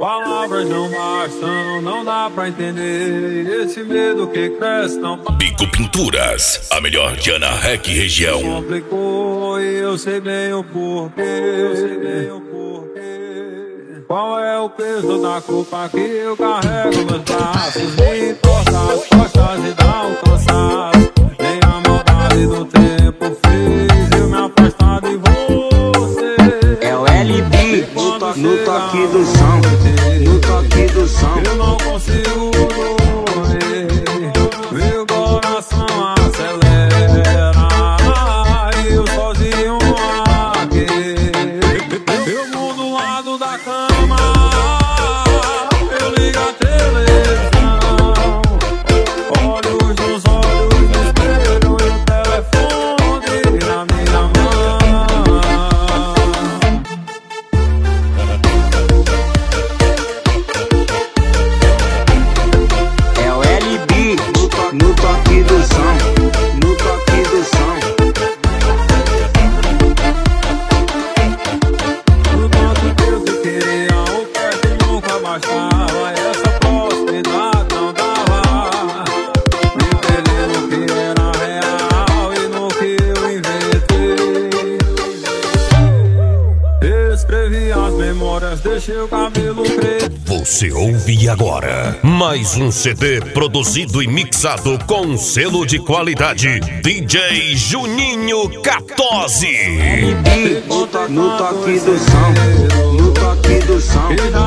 Palavras não bastam, não dá pra entender esse medo que cresce não Bico Pinturas, a melhor de Ana Rec região. complicou e eu sei bem o porquê. Qual é o peso da culpa que eu carrego nos braços? Me entorta as costas e dá um cansaço. Nem a maldade do tempo fez eu me afastar de você. É o LB no toque do som, no toque do som. Eu não consigo dormir, meu coração acelera e eu sozinho aqui. Eu mudo do lado da cama, eu ligo a televisão, olhos nos olhos me espelham e o telefone na minha mão. É o LB no toque do som, no toque do som. O tanto que eu te queria, o perto nunca bastava. Essa proximidade não dava. Me perdi no que era real e no que eu inventei. Escrevi as memórias, deixei o cabelo preto. Você ouve agora mais um CD produzido e mixado com selo de qualidade DJ Juninho 14. LB no toque do som, no toque do som.